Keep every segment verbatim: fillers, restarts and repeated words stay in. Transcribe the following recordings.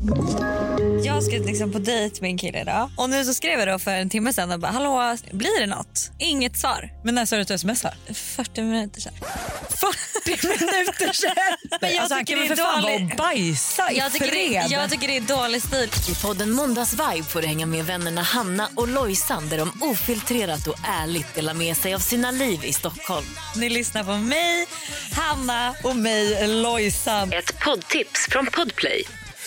Jag ska liksom på dejt med en kille idag. Och nu så skrev jag då för en timme sedan och bara, hallå, blir det något? Inget svar. Men när sa du att du smsar? fyrtio minuter sedan. fyrtio minuter sedan? Men jag alltså, han tycker kan det väl är för fan dålig... vara och bajsa i jag tycker, fred. det, jag tycker det är dålig stil. I podden Måndagsvibe får du hänga med vännerna Hanna och Lojsan där de ofiltrerat och ärligt delar med sig av sina liv i Stockholm. Ni lyssnar på mig, Hanna och mig, Lojsan. Ett poddtips från Podplay.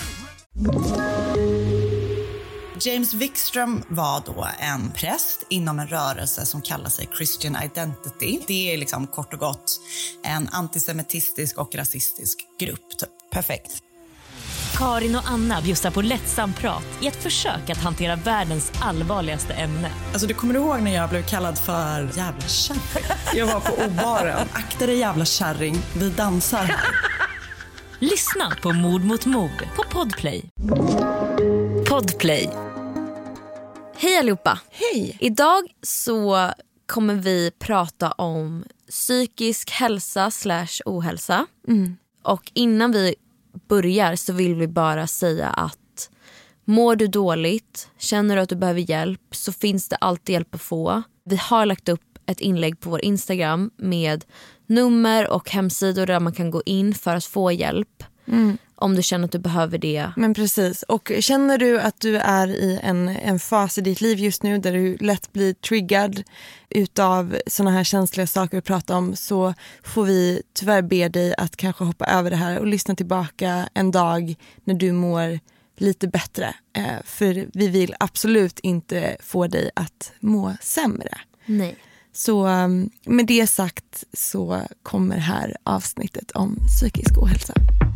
James Wikström var då en präst inom en rörelse som kallar sig Christian Identity. Det är liksom kort och gott en antisemitistisk och rasistisk grupp. Typ. Perfekt. Karin och Anna bjussar på lättsam prat i ett försök att hantera världens allvarligaste ämne. Alltså, du kommer du ihåg när jag blev kallad för jävla kärring? Jag var på O-baren. Akta dig jävla kärring, vi dansar. Lyssna på Mord mot mord på Podplay. Podplay. Hej allihopa. Hej. Idag så kommer vi prata om psykisk hälsa slash ohälsa. Mm. Och innan vi börjar så vill vi bara säga att mår du dåligt, känner du att du behöver hjälp, så finns det alltid hjälp att få. Vi har lagt upp ett inlägg på vår Instagram med nummer och hemsidor där man kan gå in för att få hjälp. Mm. Om du känner att du behöver det. Men precis, och känner du att du är i en, en fas i ditt liv just nu där du lätt blir triggad utav såna här känsliga saker att prata om, så får vi tyvärr be dig att kanske hoppa över det här och lyssna tillbaka en dag när du mår lite bättre. Eh, för vi vill absolut inte få dig att må sämre. Nej. Så med det sagt så kommer här avsnittet om psykisk ohälsa.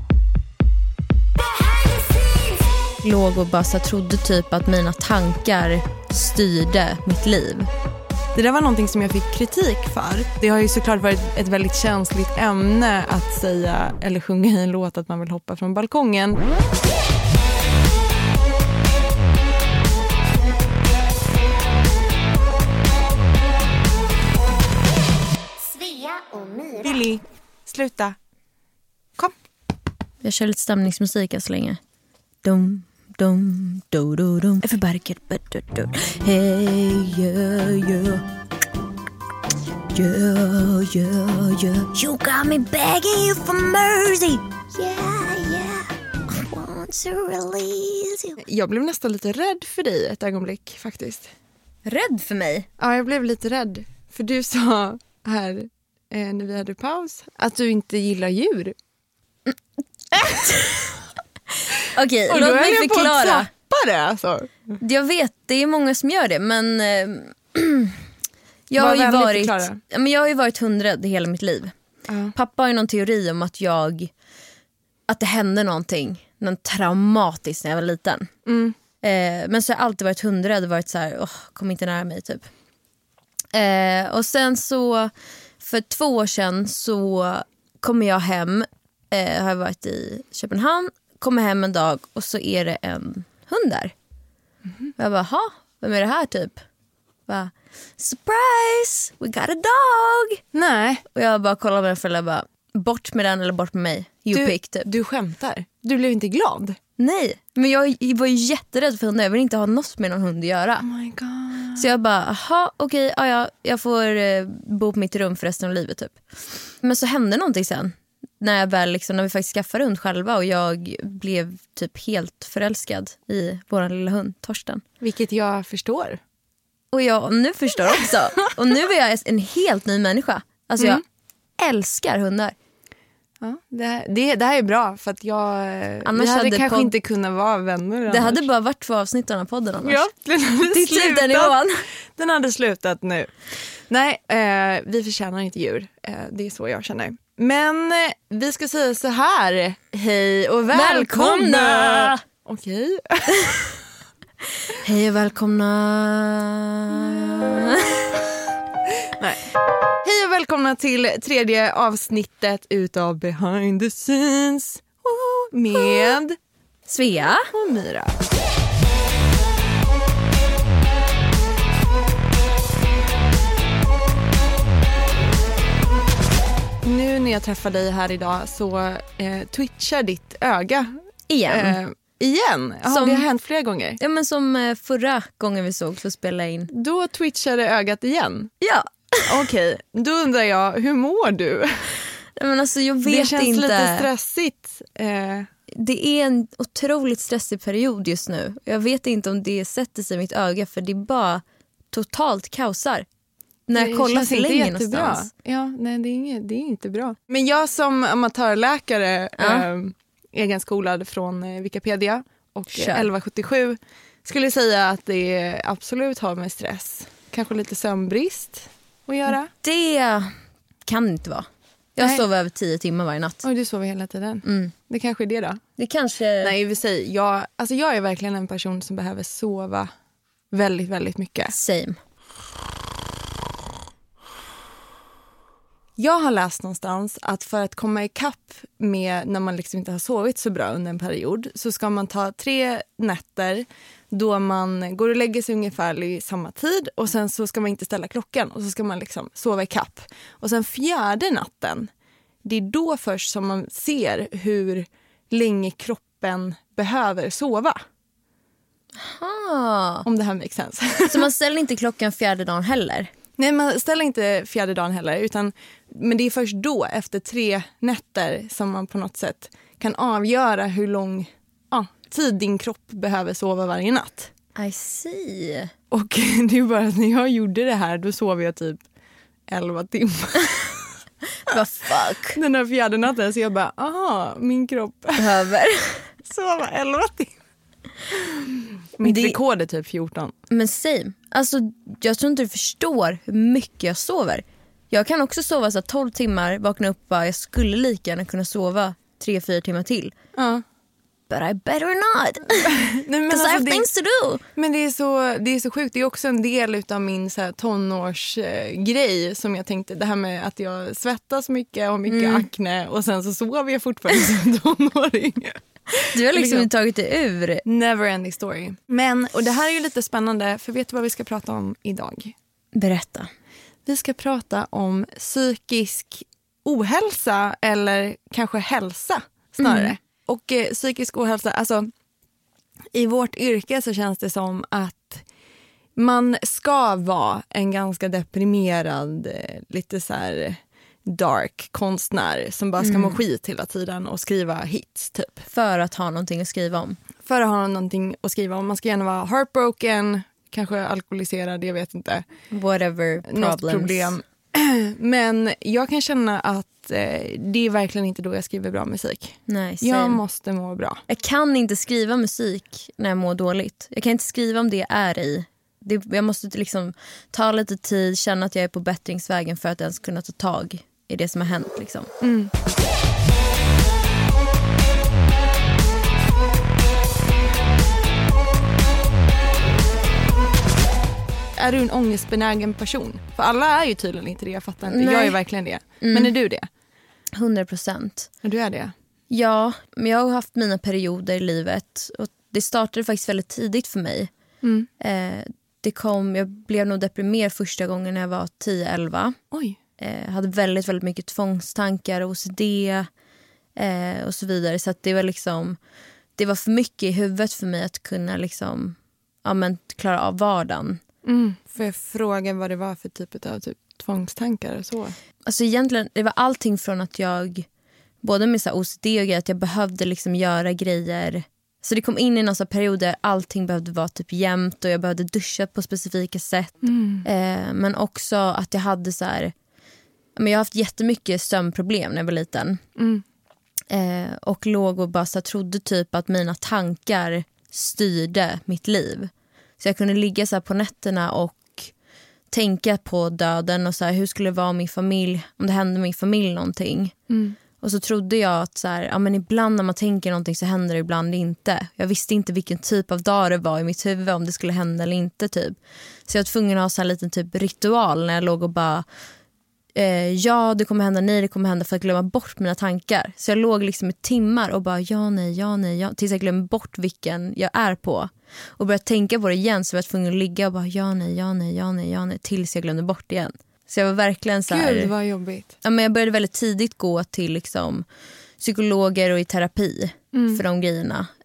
Låg och bara så trodde typ att mina tankar styrde mitt liv. Det där var någonting som jag fick kritik för. Det har ju såklart varit ett väldigt känsligt ämne att säga eller sjunga i en låt att man vill hoppa från balkongen. Billy, sluta. Kom. Jag kör lite stämningsmusik så länge. Dum, dum, do, do, dum. Everybody get better, do. Hey, yeah, yeah. Yeah, yeah, yeah. You got me begging you for mercy. Yeah, yeah. I want to release you. Jag blev nästan lite rädd för dig ett ögonblick faktiskt. Rädd för mig? Ja, jag blev lite rädd. För du sa här eh, när vi hade paus att du inte gillar djur. Okej, okay, låt mig förklara. Det, alltså. Jag vet, det är många som gör det, men eh, jag, har ju varit, men jag har ju varit hundrädd hela mitt liv. Uh. Pappa har ju någon teori om att jag att det hände någonting, något traumatiskt när jag var liten. Mm. Eh, men så har jag alltid varit hundrädd och varit så här, åh, kom inte nära mig typ. Eh, och sen så för två år sedan så kommer jag hem, eh, har jag varit i Köpenhamn, kommer hem en dag och så är det en hund där. Mm-hmm. Och jag bara, ha, vem är det här typ? Bara, surprise, we got a dog. Nej. Och jag bara kollar med den för bara, bort med den eller bort med mig. You du, pick typ. Du skämtar. Du blev inte glad? Nej, men jag var ju jätterädd för hundar. Jag vill inte ha något med någon hund att göra. Oh my god. Så jag bara, aha, okej, okay, ja, jag får eh, bo på mitt rum för resten av livet typ. Men så hände någonting sen. När jag väl liksom, när vi faktiskt skaffade hund själva och jag blev typ helt förälskad i våran lilla hund, Torsten. Vilket jag förstår. Och jag nu förstår också. Och nu är jag en helt ny människa. Alltså mm. jag älskar hundar. Ja, det, här, det, det här är bra för att jag annars vi hade, hade kanske pod- inte kunnat vara vänner. Det annars. hade bara varit två avsnitt av den här podden annars. Ja, den hade, slutat, den, den hade slutat nu. Nej, eh, vi förtjänar inte djur. Eh, det är så jag känner. Men eh, vi ska säga så här. Hej och välkomna! Välkomna! Okej. Hej och välkomna! Nej. Hej och välkomna till tredje avsnittet utav Behind the Scenes med Svea och Myra. Nu när jag träffar dig här idag så eh, twitchar ditt öga igen. Eh, Igen? Jaha, Som- det har hänt flera gånger. Ja, men som eh, förra gången vi såg för att spela in. Då twitchade ögat igen. Ja. Okej, då undrar jag, hur mår du? Men alltså, jag vet Det känns inte. lite stressigt. Eh, Det är en otroligt stressig period just nu. Jag vet inte om det sätter sig i mitt öga, för det är bara totalt kaosar. När jag det kollar känns för inte länge jättebra. någonstans. Ja, nej, det är, inget, det är inte bra. Men jag som amatörläkare, Ja. eh, egenskolad från eh, Wikipedia och Kör. eh, elva sjuttiosju, skulle säga att det absolut har med stress, kanske lite sömnbrist att göra. Det kan det inte vara. Jag Nej. sover över tio timmar varje natt. Oj, du sover hela tiden. Mm. Det kanske är det då. Det kanske... Nej, vi säger, jag, alltså jag är verkligen en person som behöver sova väldigt, väldigt mycket. Same. Jag har läst någonstans att för att komma ikapp med när man liksom inte har sovit så bra under en period, så ska man ta tre nätter då man går och lägger sig ungefär i samma tid, och sen så ska man inte ställa klockan och så ska man liksom sova ikapp. Och sen fjärde natten, det är då först som man ser hur länge kroppen behöver sova. Ah. Om det här makes sense. Så man ställer inte klockan fjärde dagen heller? Nej, man ställer inte fjärde dagen heller, utan, men det är först då, efter tre nätter, som man på något sätt kan avgöra hur lång ja, tid din kropp behöver sova varje natt. I see. Och det är bara att när jag gjorde det här, då sov jag typ elva timmar. Vad fuck? Den här fjärde natten, så jag bara, aha, min kropp Behöver. sova elva timmar. Mitt Det- rekord är typ fjorton. Men same. Alltså, jag tror inte du förstår hur mycket jag sover. Jag kan också sova så tolv timmar, vakna upp och bara, jag skulle lika gärna kunna sova tre fyra timmar till. Ja. But I better not. Nej, men, Because I alltså, have det, things to do. men det är så, det är så sjukt. Det är också en del av min så här, tonårsgrej eh, som jag tänkte. Det här med att jag svettas mycket och mycket Mm. akne, och sen så sover jag fortfarande som tonåring. Du har liksom Liksom. inte tagit det ur. Never ending story. Men, och det här är ju lite spännande, för vet du vad vi ska prata om idag? Berätta. Vi ska prata om psykisk ohälsa, eller kanske hälsa snarare. Mm. Och eh, psykisk ohälsa, alltså i vårt yrke så känns det som att man ska vara en ganska deprimerad, eh, lite så här dark konstnär som bara ska må skit hela tiden och skriva hits typ. För att ha någonting att skriva om. För att ha någonting att skriva om. Man ska gärna vara heartbroken, kanske alkoholiserad, jag vet inte. Whatever problems. Något problem. Men jag kan känna att eh, det är verkligen inte då jag skriver bra musik. Nej, same. Jag måste må bra. Jag kan inte skriva musik när jag mår dåligt. Jag kan inte skriva om det jag är i. Det, jag måste liksom ta lite tid, känna att jag är på bättringsvägen för att ens kunna ta tag i det som har hänt. Liksom. Mm. Är du en ångestbenägen person? För alla är ju tydligen inte det, jag fattar inte. Nej. Jag är verkligen det. Men är du det? hundra procent. Är du är det? Ja, men jag har haft mina perioder i livet. Och det startade faktiskt väldigt tidigt för mig. Mm. Eh, det kom, jag blev nog deprimerad första gången när jag var tio elva. Oj. Eh, hade väldigt, väldigt mycket tvångstankar, O C D eh, och så vidare. Så att det var liksom, det var för mycket i huvudet för mig att kunna liksom, ja, men, klara av vardagen. Mm. Får jag fråga vad det var för typ av typ tvångstankar och så? Alltså egentligen, det var allting från att jag, både med så här O C D och grejer, att jag behövde liksom göra grejer. Så det kom in i några perioder allting behövde vara typ jämnt och jag behövde duscha på specifika sätt. Mm. Eh, men också att jag hade så här, men jag har haft jättemycket sömnproblem när jag var liten. Mm. Eh, och låg och bara så här, trodde typ att mina tankar styrde mitt liv. Så jag kunde ligga så här på nätterna och tänka på döden och så här, hur skulle det vara om min familj, om det hände min familj någonting. Mm. Och så trodde jag att så här, ja, men ibland när man tänker någonting så händer det, ibland inte. Jag visste inte vilken typ av dag det var i mitt huvud, om det skulle hända eller inte typ. Så jag var tvungen att ha så här liten typ ritual när jag låg och bara eh, ja det kommer hända, nej det kommer hända, för att glömma bort mina tankar. Så jag låg liksom i timmar och bara ja nej, ja nej, ja, tills jag glömde bort vilken jag är på. Och började tänka på det igen, så jag var tvungen att ligga och bara ja nej, ja nej, ja nej, ja nej, tills jag glömde bort det igen. Så jag var verkligen så här, Gud vad jobbigt. ja, men jag började väldigt tidigt gå till liksom psykologer och i terapi Mm. för de grejerna.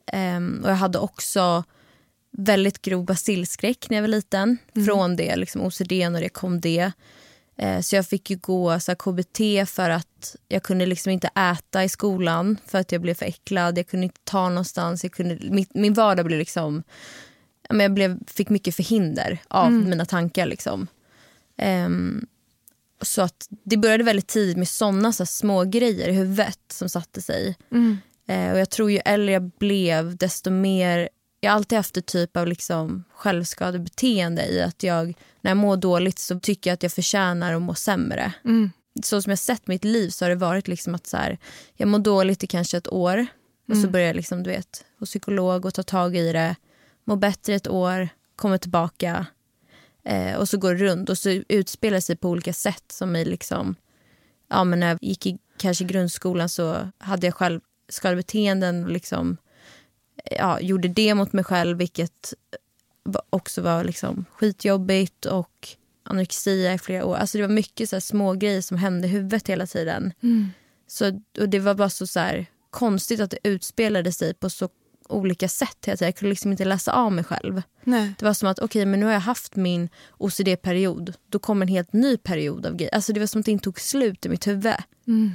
Um, och jag hade också väldigt grov basilskräck när jag var liten. Mm. Från det, liksom O C D, när det kom det. Uh, så jag fick ju gå så här, K B T för att jag kunde liksom inte äta i skolan. För att jag blev för äcklad. Jag kunde inte ta någonstans. Jag kunde, min, min vardag blev liksom... Jag blev, fick mycket förhinder av mm. mina tankar. Liksom. Um, så att det började väldigt tidigt med sådana så små grejer i huvudet som satte sig. Mm. Uh, och jag tror ju äldre jag blev, desto mer... Jag har alltid haft ett typ av liksom självskadebeteende i att jag, när jag mår dåligt så tycker jag att jag förtjänar att må sämre. Mm. Så som jag sett mitt liv så har det varit liksom att så här, jag mår dåligt i kanske ett år. Mm. Och så börjar jag liksom, du vet, hos psykolog och ta tag i det. Må bättre ett år, kommer tillbaka eh, och så går det runt och så utspelar sig på olika sätt som i liksom, ja men när jag gick i kanske grundskolan så hade jag själv skadebeteenden och liksom, ja, gjorde det mot mig själv, vilket också var liksom skitjobbigt, och anorexia i flera år. Alltså det var mycket så här små grejer som hände i huvudet hela tiden. Mm. Så, och det var bara så, så här konstigt att det utspelade sig på så olika sätt. Jag kunde liksom inte läsa av mig själv. Nej. Det var som att okej, okay, men nu har jag haft min O C D-period. Då kom en helt ny period av grejer. Alltså det var som att det inte tog slut i mitt huvud. Mm.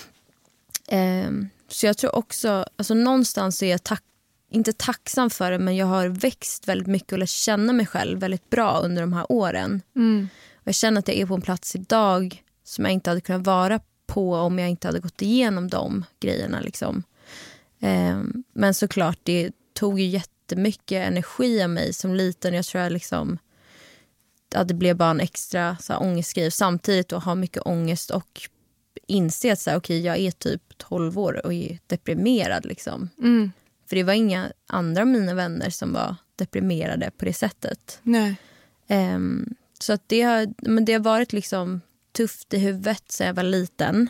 Um, så jag tror också, alltså någonstans är jag tack, inte tacksam för det, men jag har växt väldigt mycket och lärt känna mig själv väldigt bra under de här åren. Mm. Och jag känner att jag är på en plats idag som jag inte hade kunnat vara på om jag inte hade gått igenom de grejerna liksom. Um, men såklart, det tog ju jättemycket energi av mig som liten. Jag tror jag liksom att det blev bara en extra så här, ångestgrej. Samtidigt att ha mycket ångest och inse att så här, okay, jag är typ tolv år och är deprimerad liksom. Mm. För det var inga andra av mina vänner som var deprimerade på det sättet. Nej. Um, så att det har, men det har varit liksom tufft i huvudet sedan jag var liten.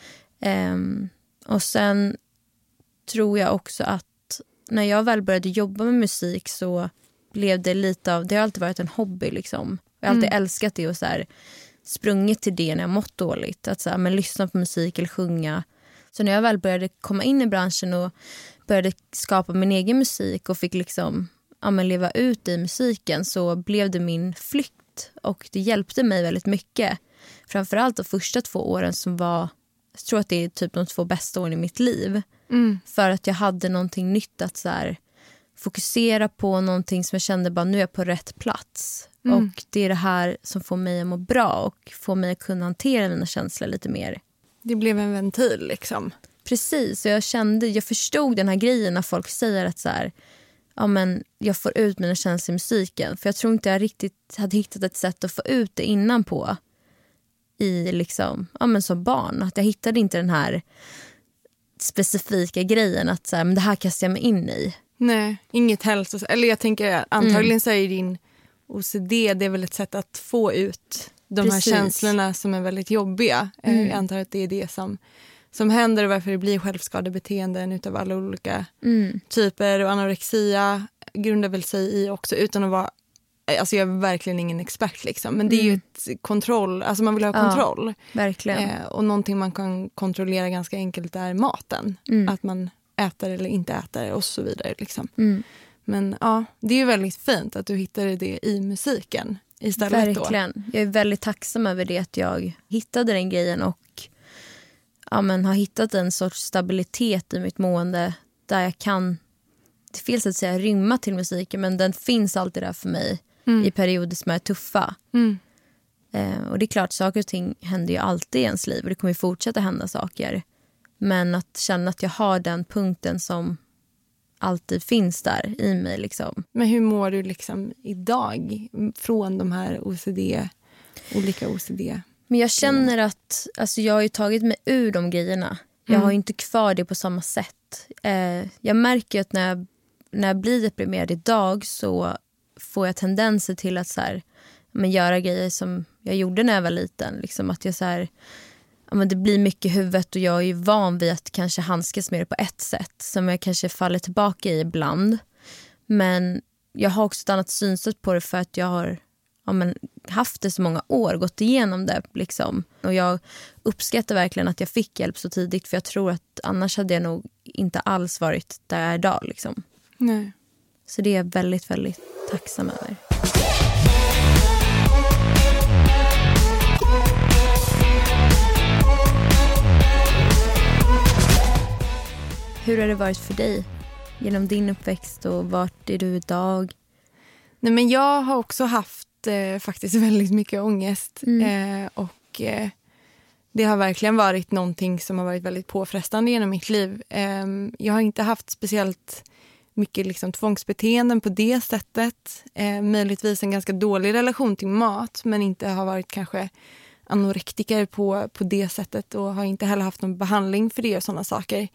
Um, och sen tror jag också att när jag väl började jobba med musik så blev det lite av, det har alltid varit en hobby liksom. Jag har alltid mm. älskat det och så här sprungit till det när jag mått dåligt. Att så här, men lyssna på musik eller sjunga. Så när jag väl började komma in i branschen och började skapa min egen musik och fick liksom, ja, men leva ut i musiken, så blev det min flykt. Och det hjälpte mig väldigt mycket. Framförallt de första två åren som var, jag tror att det är typ de två bästa åren i mitt liv. Mm. För att jag hade någonting nytt att så här, fokusera på, någonting som jag kände bara, nu är jag på rätt plats. Mm. Och det är det här som får mig att må bra och får mig att kunna hantera mina känslor lite mer. Det blev en ventil liksom. Precis, och jag kände, jag förstod den här grejen när folk säger att så här, ja, men jag får ut mina känslor i musiken. För jag tror inte jag riktigt hade hittat ett sätt att få ut det innan på i liksom, ja, men som barn. Att jag hittade inte den här specifika grejen att så här, men det här kastar jag mig in i. Nej, inget hälsos... Eller jag tänker antagligen mm. så är din O C D, det är väl ett sätt att få ut de Precis. här känslorna som är väldigt jobbiga. Mm. Jag antar att det är det som, som händer och varför det blir självskadebeteenden utav alla olika mm. typer. Och anorexia grundar väl sig i också, utan att vara... Alltså jag är verkligen ingen expert liksom, men det är mm. ju ett kontroll, alltså man vill ha kontroll. Ja, verkligen. Eh, och någonting man kan kontrollera ganska enkelt är maten. Mm. Att man äter eller inte äter och så vidare liksom. Mm. Men ja, det är ju väldigt fint att du hittade det i musiken istället. Verkligen. Då. Jag är väldigt tacksam över det, att jag hittade den grejen och ja, men har hittat en sorts stabilitet i mitt mående där jag kan, det finns att säga, rymma till musiken, men den finns alltid där för mig mm. i perioder som är tuffa. Mm. Eh, och det är klart, saker och ting händer ju alltid i ens liv och det kommer ju fortsätta hända saker. Men att känna att jag har den punkten som alltid finns där i mig liksom. Men hur mår du liksom idag från de här O C D, olika O C D? Men jag känner att alltså, jag har ju tagit mig ur de grejerna. Jag mm. har ju inte kvar det på samma sätt. Eh, jag märker att när jag, när jag blir deprimerad idag så får jag tendenser till att så här, men, göra grejer som jag gjorde när jag var liten. Liksom att jag så här, men det blir mycket i huvudet och jag är ju van vid att kanske handskas med det på ett sätt som jag kanske faller tillbaka i ibland. Men jag har också ett annat synsätt på det för att jag har ja, men, haft det så många år, gått igenom det liksom. Och jag uppskattar verkligen att jag fick hjälp så tidigt, för jag tror att annars hade jag nog inte alls varit där jag är idag liksom. Nej. Så det är jag väldigt, väldigt tacksam över. Hur har det varit för dig genom din uppväxt och vart är du idag? Nej, men jag har också haft eh, faktiskt väldigt mycket ångest. Mm. Eh, och eh, det har verkligen varit någonting som har varit väldigt påfrestande genom mitt liv. Eh, jag har inte haft speciellt mycket liksom, tvångsbeteenden på det sättet. Eh, möjligtvis en ganska dålig relation till mat, men inte har varit kanske anorektiker på, på det sättet, och har inte heller haft någon behandling för det och sådana saker.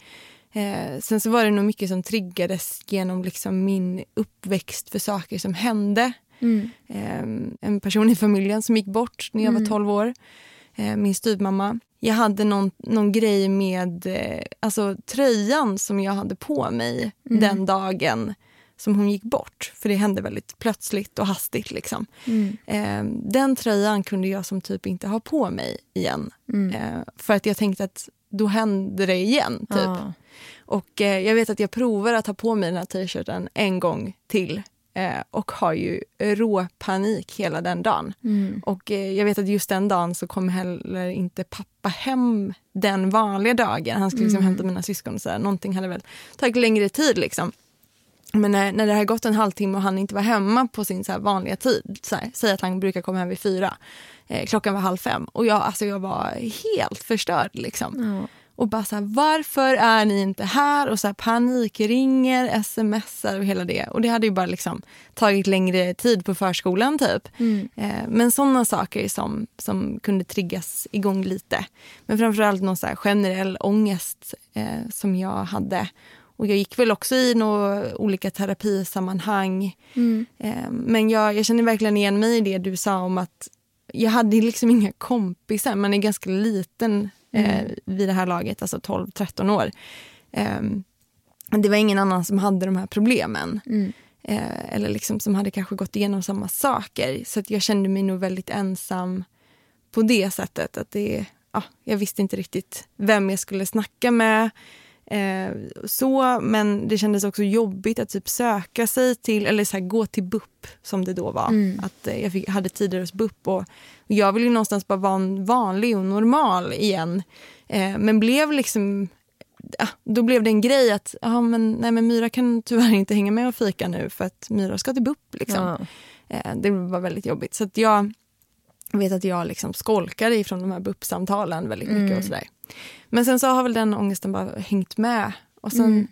Eh, sen så var det nog mycket som triggades genom liksom min uppväxt för saker som hände. Mm. Eh, en person i familjen som gick bort när jag mm. var tolv år. Eh, min styvmamma. Jag hade någon, någon grej med eh, alltså, tröjan som jag hade på mig mm. den dagen som hon gick bort. För det hände väldigt plötsligt och hastigt. Liksom. Mm. Eh, den tröjan kunde jag som typ inte ha på mig igen. Mm. Eh, för att jag tänkte att då hände det igen. Typ. Ah. Och eh, jag vet att jag provar att ha på mig den här t-shirten en gång till. Eh, och har ju rå panik hela den dagen. Mm. Och eh, jag vet att just den dagen så kom heller inte pappa hem den vanliga dagen. Han skulle liksom mm. hämta mina syskon och så här. Någonting hade väl tagit längre tid liksom. Men när, när det har gått en halvtimme och han inte var hemma på sin så här vanliga tid. Så här, säg att han brukar komma hem vid fyra. Eh, klockan var halv fem. Och jag, alltså, jag var helt förstörd liksom. Mm. Och bara så här, varför är ni inte här? Och så här panikringer, smsar och hela det. Och det hade ju bara liksom tagit längre tid på förskolan typ. Mm. Eh, men sådana saker som, som kunde triggas igång lite. Men framförallt någon så här generell ångest eh, som jag hade. Och jag gick väl också i några olika terapisammanhang. Mm. Eh, men jag, jag känner verkligen igen mig i det du sa om att jag hade liksom inga kompisar. Man är ganska liten eh, mm. vid det här laget, alltså tolv tretton år. Eh, det var ingen annan som hade de här problemen. Mm. Eh, eller liksom som hade kanske gått igenom samma saker. Så att jag kände mig nog väldigt ensam på det sättet. Att det, ja, jag visste inte riktigt vem jag skulle snacka med. Eh, så, men det kändes också jobbigt att typ söka sig till, eller så här, gå till B U P som det då var. Mm. Att eh, jag fick, hade tidigare hos B U P och, och jag ville ju någonstans bara vara en vanlig och normal igen. Eh, men blev liksom, ja, då blev det en grej att ja, men, nej, men Myra kan tyvärr inte hänga med och fika nu för att Myra ska till B U P liksom. Ja. Eh, det var väldigt jobbigt. Så att jag vet att jag liksom skolkade ifrån de här B U P-samtalen väldigt mycket mm. och sådär. Men sen så har väl den ångesten bara hängt med. Och sen mm.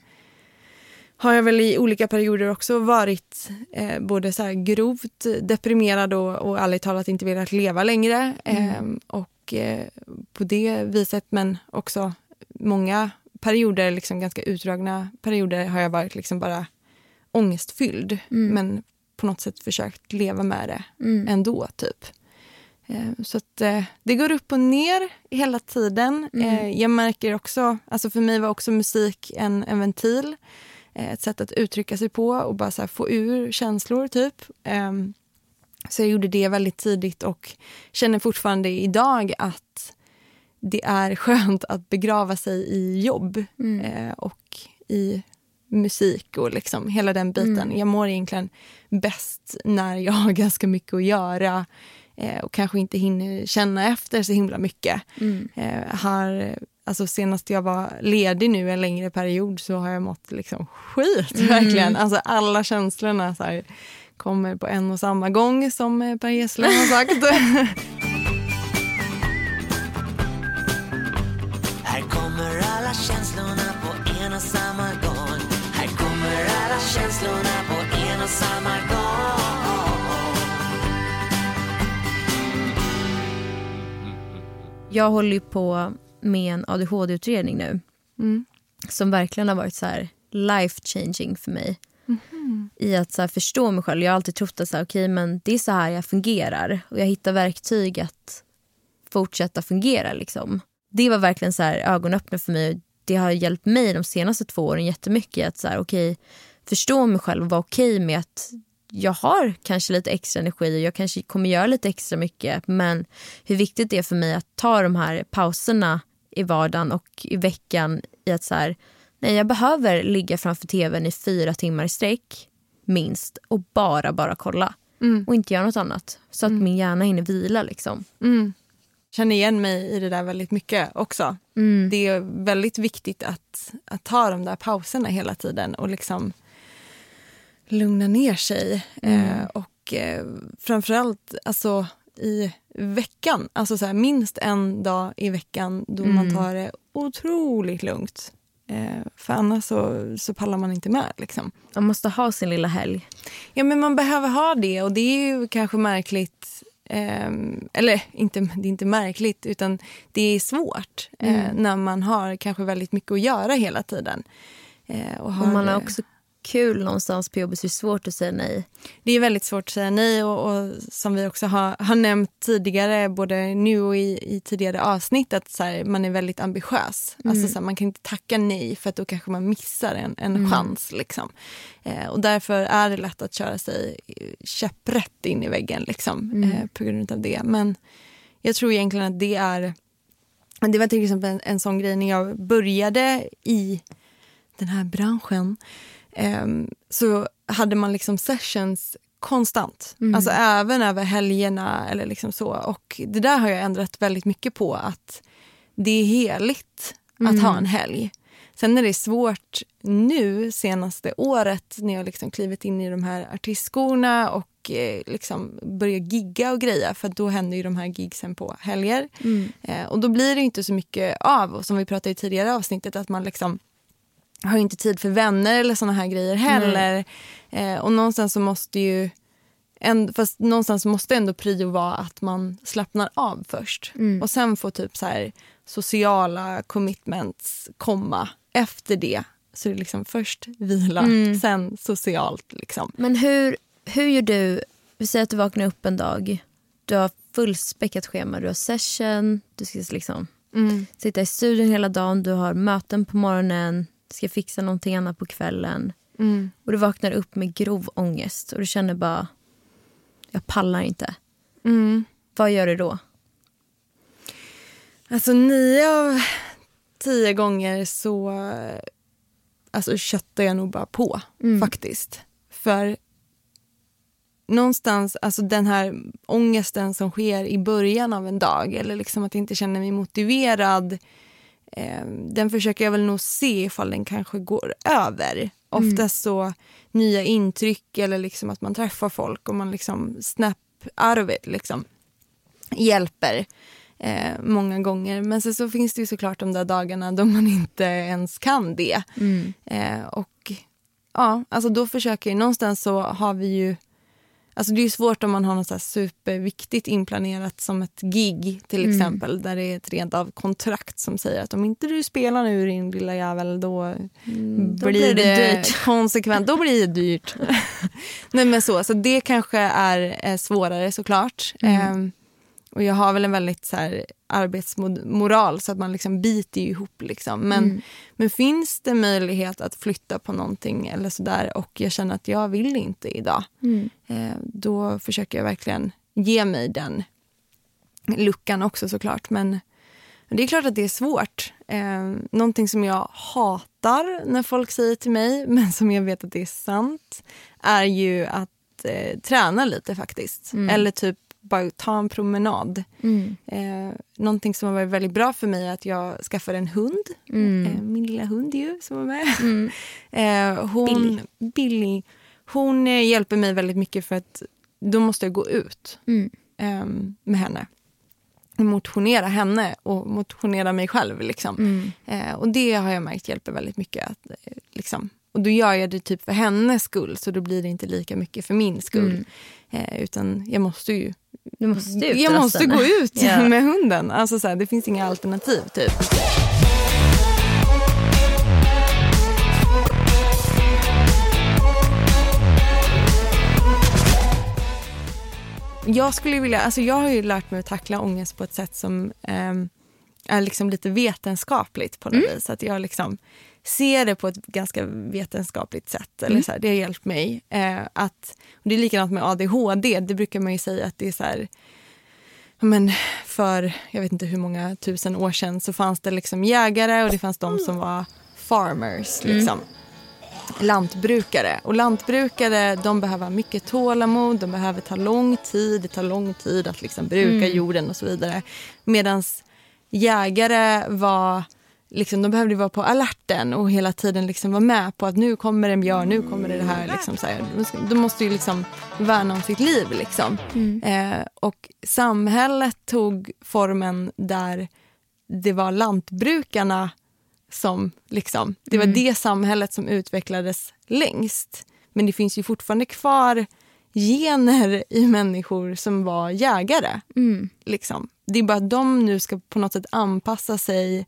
har jag väl i olika perioder också varit eh, både så här grovt deprimerad och, och ärligt talat inte velat leva längre. Mm. Eh, och eh, på det viset, men också många perioder, liksom ganska utdragna perioder, har jag varit liksom bara ångestfylld. Mm. Men på något sätt försökt leva med det mm. ändå typ. Så att eh, det går upp och ner hela tiden. Mm. Eh, jag märker också, alltså för mig var också musik en, en ventil. Eh, ett sätt att uttrycka sig på och bara så här få ur känslor typ. Eh, så jag gjorde det väldigt tidigt och känner fortfarande idag att det är skönt att begrava sig i jobb mm. eh, och i musik och liksom hela den biten. Mm. Jag mår egentligen bäst när jag har ganska mycket att göra. Eh, och kanske inte hinner känna efter så himla mycket. Mm. Eh, här, alltså senast jag var ledig nu en längre period så har jag mått liksom skit mm. verkligen. Alltså alla känslorna så här, kommer på en och samma gång som Per Gessle har sagt. Här kommer alla känslorna på en och samma gång. Här kommer alla känslorna på en och samma gång. Jag håller ju på med en A D H D-utredning nu. Mm. Som verkligen har varit så här life-changing för mig. Mm. I att så här förstå mig själv. Jag har alltid trott att så här, okay, men det är så här jag fungerar. Och jag hittar verktyg att fortsätta fungera. Liksom. Det var verkligen så här ögonöppnare för mig. Det har hjälpt mig de senaste två åren jättemycket. Att så här, okay, förstå mig själv och vara okej okay med att jag har kanske lite extra energi och jag kanske kommer göra lite extra mycket, men hur viktigt det är för mig att ta de här pauserna i vardagen och i veckan i att så här, nej, jag behöver ligga framför tvn i fyra timmar i sträck minst och bara bara kolla mm. och inte göra något annat så att mm. min hjärna hinner vila liksom. Mm. Känner igen mig i det där väldigt mycket också. Mm. Det är väldigt viktigt att, att ta de där pauserna hela tiden och liksom lugna ner sig. Mm. Eh, och eh, framförallt alltså, i veckan, alltså så här, minst en dag i veckan då mm. man tar det otroligt lugnt. Eh, för annars så, så pallar man inte med. Liksom. Man måste ha sin lilla helg. Ja, men man behöver ha det och det är ju kanske märkligt. Eh, eller inte, det är inte märkligt utan det är svårt eh, mm. när man har kanske väldigt mycket att göra hela tiden. Eh, och, har, och man har också kul någonstans på jobbet så är det svårt att säga nej. Det är väldigt svårt att säga nej och, och som vi också har, har nämnt tidigare både nu och i, i tidigare avsnitt att så här, man är väldigt ambitiös. Mm. Alltså, så här, man kan inte tacka nej för att då kanske man missar en, en mm. chans. Liksom. Eh, och därför är det lätt att köra sig käpprätt in i väggen liksom, mm. eh, på grund av det. Men jag tror egentligen att det är det var till exempel en, en sån grej när jag började i den här branschen. Um, så hade man liksom sessions konstant. Mm. Alltså även över helgerna eller liksom så. Och det där har jag ändrat väldigt mycket på. Att det är heligt mm. att ha en helg. Sen är det svårt nu senaste året när jag liksom klivit in i de här artistskorna och eh, liksom börjar gigga och greja. För då händer ju de här gigsen på helger. Mm. Eh, och då blir det inte så mycket av. Och som vi pratade i tidigare avsnittet att man liksom har ju inte tid för vänner eller såna här grejer heller. Eh, och någonstans så måste ju en, fast någonstans så måste ändå prio vara att man slappnar av först. Mm. Och sen får typ så här sociala commitments komma efter det. Så det är liksom först vila, mm. sen socialt liksom. Men hur, hur gör du, vi säger att du vaknar upp en dag, du har fullspäckat schema, du har session, du ska liksom mm. sitta i studion hela dagen, du har möten på morgonen, ska fixa någonting annat på kvällen. Mm. Och du vaknar upp med grov ångest. Och du känner bara, jag pallar inte. Mm. Vad gör du då? Alltså nio av tio gånger så alltså, köttar jag nog bara på. Mm. Faktiskt. För någonstans, alltså den här ångesten som sker i början av en dag. Eller liksom att jag inte känner mig motiverad. Den försöker jag väl nog se ifall den kanske går över. Ofta mm. så nya intryck eller liksom att man träffar folk och man liksom snap out of it liksom hjälper eh, många gånger. Men så, så finns det ju såklart de där dagarna då man inte ens kan det. Mm. Eh, och ja, alltså då försöker jag, någonstans så har vi ju alltså det är ju svårt om man har något så här superviktigt inplanerat som ett gig till mm. exempel. Där det är ett rent av kontrakt som säger att om inte du spelar nu din lilla jävel då, mm, då blir, blir det, det dyrt. Konsekvent. Då blir det dyrt. Nej men så, så det kanske är, är svårare såklart. Mm. Um, och jag har väl en väldigt så här arbetsmoral så att man liksom biter ju ihop liksom. Men, mm. men finns det möjlighet att flytta på någonting eller sådär och jag känner att jag vill inte idag. Mm. Eh, då försöker jag verkligen ge mig den luckan också såklart. Men, men det är klart att det är svårt. Eh, någonting som jag hatar när folk säger till mig men som jag vet att det är sant är ju att eh, träna lite faktiskt. Mm. Eller typ bara ta en promenad. Mm. Eh, någonting som har varit väldigt bra för mig är att jag skaffade en hund. Mm. Eh, min lilla hund ju som var med. Mm. Eh, hon, Billy. Billy. Hon eh, hjälper mig väldigt mycket för att då måste jag gå ut mm. eh, med henne. Motionera henne och motionera mig själv. Liksom. Mm. Eh, och det har jag märkt hjälper väldigt mycket. Att, eh, liksom. Och då gör jag det typ för hennes skull så då blir det inte lika mycket för min skull. Mm. Eh, utan jag måste ju Du måste ut jag måste gå ut yeah. med hunden. Alltså så här, det finns inga alternativ typ. Jag skulle vilja, alltså jag har ju lärt mig att tackla ångest på ett sätt som eh, är liksom lite vetenskapligt på något mm. vis. Att jag liksom se det på ett ganska vetenskapligt sätt. Eller Mm. så här, det har hjälpt mig. Eh, att, och det är likadant med A D H D. Det brukar man ju säga att det är så här... Men för, jag vet inte hur många tusen år sedan så fanns det liksom jägare och det fanns de som var farmers, liksom. Mm. Lantbrukare. Och lantbrukare, de behöver mycket tålamod, de behöver ta lång tid, det tar lång tid att liksom bruka mm. jorden och så vidare. Medans jägare var, liksom, de behövde vara på alerten och hela tiden liksom vara med på att nu kommer en björn, nu kommer det här. Liksom, så här. De måste ju liksom värna om sitt liv. Liksom. Mm. Eh, och samhället tog formen där det var lantbrukarna som liksom, det var mm. det samhället som utvecklades längst. Men det finns ju fortfarande kvar gener i människor som var jägare. Mm. Liksom. Det är bara att de nu ska på något sätt anpassa sig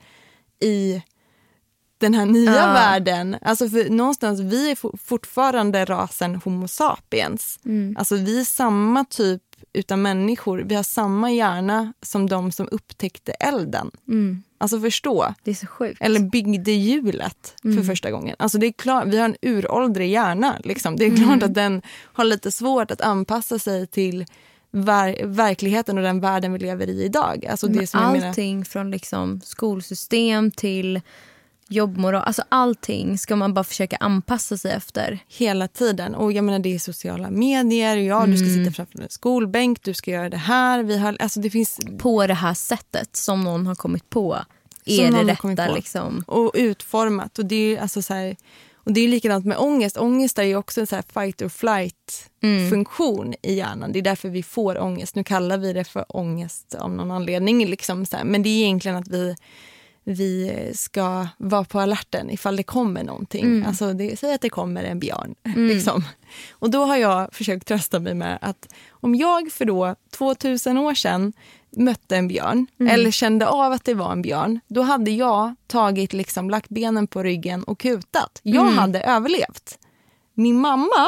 i den här nya ja. världen. Alltså för någonstans, vi är fortfarande rasen Homo sapiens. Mm. Alltså vi är samma typ utav människor. Vi har samma hjärna som de som upptäckte elden. Mm. Alltså förstå. Det är så sjukt. Eller byggde hjulet för mm. första gången. Alltså det är klart, vi har en uråldrig hjärna. Liksom. Det är klart mm. att den har lite svårt att anpassa sig till ver- verkligheten och den världen vi lever i idag. Alltså det som allting menar... från liksom skolsystem till jobbmoral. Alltså allting ska man bara försöka anpassa sig efter. Hela tiden. Och jag menar det är sociala medier. Ja, mm. du ska sitta framför en skolbänk. Du ska göra det här. Vi har, alltså det finns... På det här sättet som någon har kommit på. Är det rätta liksom? Och utformat. Och det är alltså så här... Och det är likadant med ångest. Ångest är ju också en så här fight or flight mm. funktion i hjärnan. Det är därför vi får ångest. Nu kallar vi det för ångest av någon anledning. Liksom så här. Men det är egentligen att vi... vi ska vara på alerten ifall det kommer någonting. Mm. Alltså det, säg att det kommer en björn. Mm. Liksom. Och då har jag försökt trösta mig med att om jag för då tvåtusen år sedan mötte en björn mm. eller kände av att det var en björn, då hade jag tagit liksom, lagt benen på ryggen och kutat. Jag mm. hade överlevt. Min mamma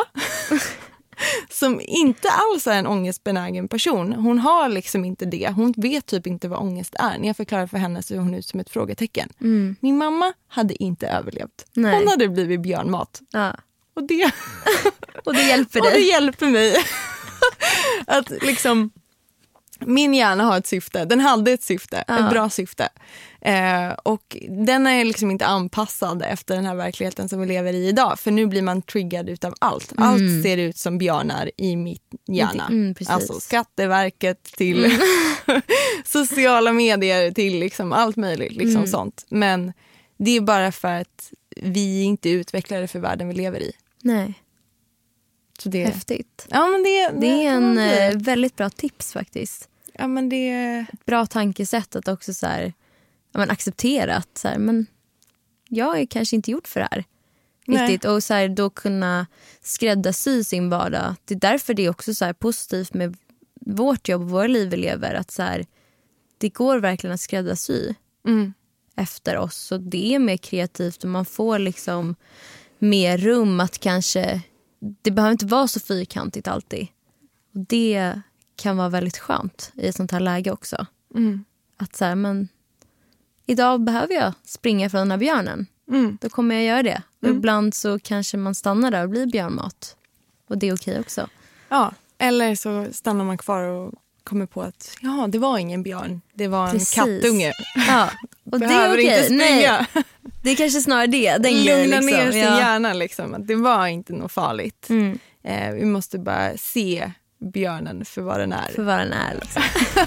som inte alls är en ångestbenägen person. Hon har liksom inte det. Hon vet typ inte vad ångest är. När jag förklarar för henne så är hon ut som ett frågetecken. Mm. Min mamma hade inte överlevt. Nej. Hon hade blivit björnmat. Ja. Och det och det hjälper dig. Och det hjälper mig. Att liksom min hjärna har ett syfte. Den hade ett syfte. Ja. Ett bra syfte. Eh, och den är liksom inte anpassad efter den här verkligheten som vi lever i idag. För nu blir man triggad utav allt. Mm. Allt ser ut som björnar i mitt hjärna. Mm, alltså Skatteverket till mm. sociala medier till liksom allt möjligt. Liksom mm. sånt. Men det är bara för att vi inte utvecklar det för världen vi lever i. Nej. Så det, häftigt. Ja, men det, det, det är en eh, väldigt bra tips faktiskt. Ja, men det är ett bra tankesätt att också så här, ja, men acceptera att så här, men jag är kanske inte gjort för det här. Riktigt. Och så här, då kunna skräddarsy sin vardag. Det är därför det är också så här positivt med vårt jobb och våra liv vi lever. Att så här, det går verkligen att skräddarsy mm. efter oss. Så det är mer kreativt och man får liksom mer rum att kanske... Det behöver inte vara så fyrkantigt alltid. Och det kan vara väldigt skönt i ett sånt här läge också. Mm. Att så här, men idag behöver jag springa från den här björnen. Mm. Då kommer jag göra det. Mm. Och ibland så kanske man stannar där och blir björnmat. Och det är okej också. Ja, eller så stannar man kvar och kommer på att ja, det var ingen björn. Det var en Precis. kattunge. Ja, och det är okej. Inte springa. Nej. Det är kanske snarare det. Den Lugna grejen, liksom. ner sin ja. hjärna. Liksom. Att det var inte något farligt. Mm. Eh, vi måste bara se björnen för vad den är. För vad den är. Liksom.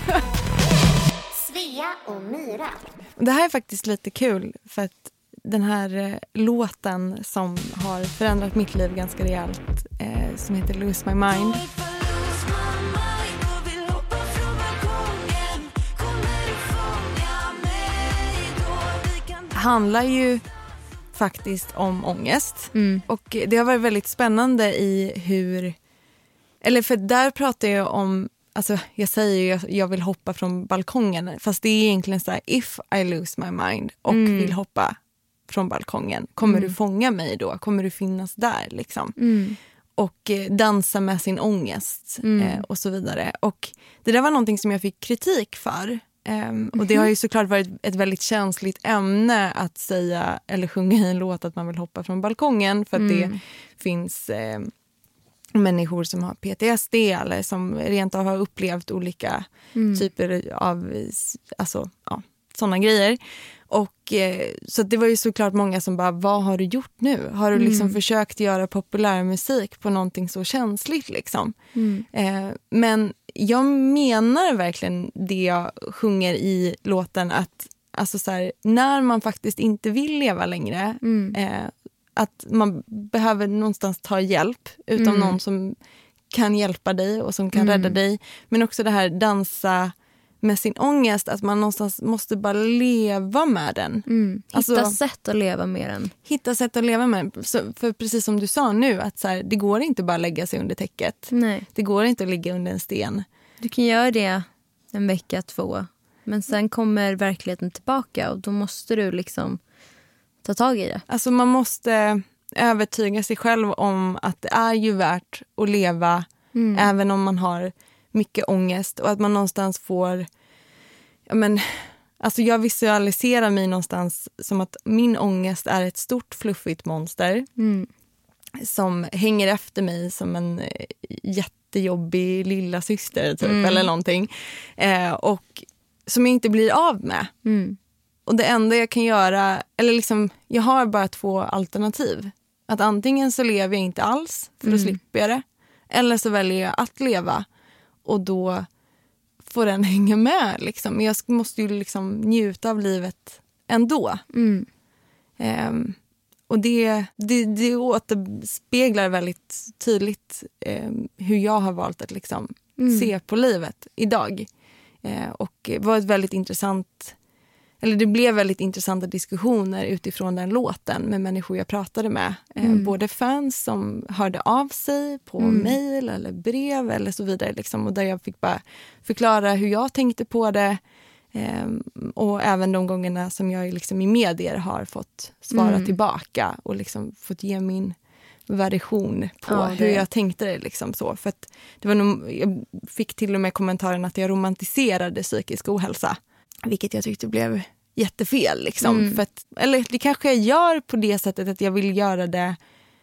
Svea och Myra. Det här är faktiskt lite kul. För att den här eh, låten som har förändrat mitt liv ganska rejält. Eh, som heter Lose My Mind. Handlar ju faktiskt om ångest. Mm. Och det har varit väldigt spännande i hur... Eller för där pratar jag om... Alltså jag säger ju jag, jag vill hoppa från balkongen. Fast det är egentligen så här, if I lose my mind och mm. vill hoppa från balkongen. Kommer mm. du fånga mig då? Kommer du finnas där liksom? Mm. Och eh, dansa med sin ångest mm. eh, och så vidare. Och det där var någonting som jag fick kritik för. Um, och det har ju såklart varit ett väldigt känsligt ämne att säga eller sjunga i en låt att man vill hoppa från balkongen för att mm. det finns eh, människor som har P T S D eller som rent av har upplevt olika mm. typer av alltså, ja, sådana grejer. Och eh, så det var ju såklart många som bara, vad har du gjort nu? Har du liksom mm. försökt göra populärmusik på någonting så känsligt liksom? Mm. Eh, men jag menar verkligen det jag sjunger i låten att alltså så här, när man faktiskt inte vill leva längre mm. eh, att man behöver någonstans ta hjälp utan mm. någon som kan hjälpa dig och som kan mm. rädda dig. Men också det här dansa med sin ångest, att man någonstans måste bara leva med den. Mm. Hitta alltså, sätt att leva med den. Hitta sätt att leva med den. Så, för precis som du sa nu, att så här, det går inte bara att lägga sig under täcket. Nej. Det går inte att ligga under en sten. Du kan göra det en vecka, två. Men sen kommer verkligheten tillbaka och då måste du liksom ta tag i det. Alltså man måste övertyga sig själv om att det är ju värt att leva mm. även om man har mycket ångest och att man någonstans får ja men alltså jag visualiserar mig någonstans som att min ångest är ett stort fluffigt monster mm. som hänger efter mig som en jättejobbig lilla syster typ mm. eller någonting eh, och som jag inte blir av med. Mm. Och det enda jag kan göra eller liksom jag har bara två alternativ. Att antingen så lever jag inte alls för då mm. slipper jag det eller så väljer jag att leva. Och då får den hänga med. Liksom. Men jag måste ju liksom njuta av livet ändå. Mm. Um, och det, det, det återspeglar väldigt tydligt um, hur jag har valt att liksom mm. se på livet idag. Uh, och det var ett väldigt intressant... Eller det blev väldigt intressanta diskussioner utifrån den låten med människor jag pratade med. Mm. Eh, både fans som hörde av sig på mm. mejl eller brev eller så vidare. Liksom, och där jag fick bara förklara hur jag tänkte på det. Eh, och även de gångerna som jag liksom i medier har fått svara mm. tillbaka och liksom fått ge min version på ja, hur jag tänkte det. Liksom så. För att det var nog, jag fick till och med kommentaren att jag romantiserade psykisk ohälsa. Vilket jag tyckte blev jättefel. Liksom. Mm. För att, eller det kanske jag gör på det sättet att jag vill göra det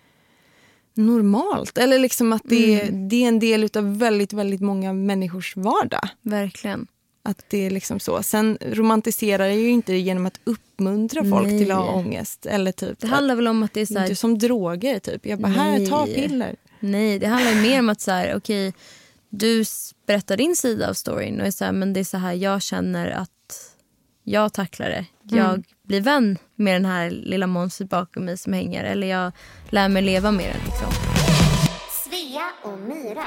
normalt. Eller liksom att det, mm. det är en del av väldigt, väldigt många människors vardag. Verkligen. Att det är liksom så. Sen romantiserar jag ju inte genom att uppmuntra folk Nej. till att ha ångest. Eller typ, det handlar väl om att det är så här... Inte som droger typ. Jag bara, Nej. här, ta piller. Nej, det handlar mer om att så här, okej, okay, du berättar din sida av storyn och är så här, men det är så här, jag känner att jag tacklar det. Jag mm. blir vän med den här lilla monstret bakom mig som hänger. Eller jag lär mig leva med den. Liksom. Svea och Myra.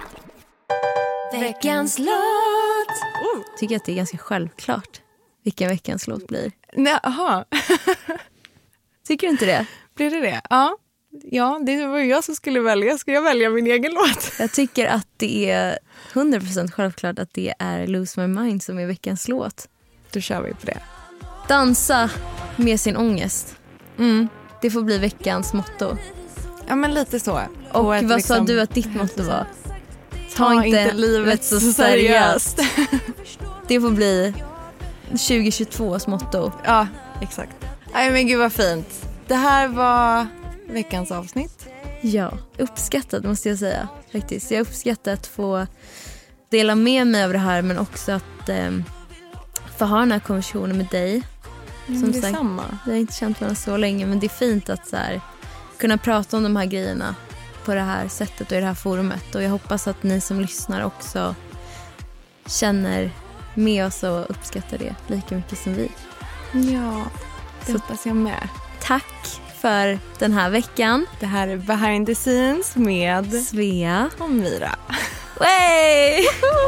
Veckans låt. Oh. Tycker att det är ganska självklart vilken veckans låt blir. Nej, aha. Tycker du inte det? Blir det det? Ja. Ja, det var ju jag som skulle välja. Ska jag välja min egen låt? Jag tycker att det är hundra procent självklart att det är Lose My Mind som är veckans låt. Då kör vi på det. Dansa med sin ångest. Mm. Det får bli veckans motto. Ja, men lite så. Och vad liksom, sa du att ditt motto var? Ta, Ta inte, inte livet så seriöst. Det får bli tjugohundratjugotvås motto. Ja, exakt. Nej, men gud vad fint. Det här var veckans avsnitt. Ja, uppskattat måste jag säga. Faktiskt. Jag uppskattar att få dela med mig av det här, men också att... Eh, för att ha den här konversationen med dig. Mm, som det är sagt, samma. Jag har inte känt varandra så länge, men det är fint att så här, kunna prata om de här grejerna på det här sättet och i det här forumet. Och jag hoppas att ni som lyssnar också känner med oss och uppskattar det lika mycket som vi. Ja, det så hoppas jag med. Tack för den här veckan. Det här är Behind the Scenes med Svea och Myra. Wey!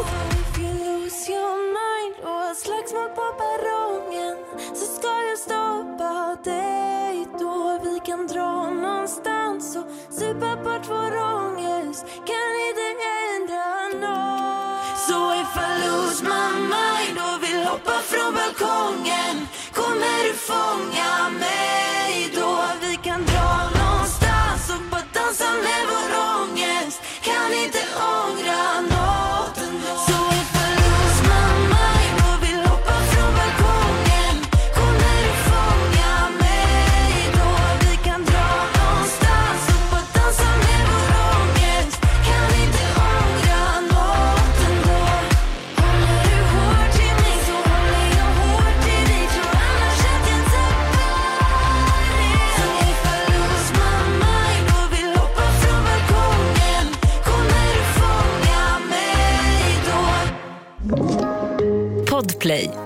Slagsmål på perrongen, så ska jag stoppa dig då. Vi kan dra någonstans och supa på två ångest. Kan inte ändra något. Så if I lose my mind och vill hoppa från balkongen, kommer du fånga mig då. Vi kan dra någonstans och bara dansa med vår ångest. Kan inte ångra något ändå. Så if I lose my mind och vill hoppa från Podplay.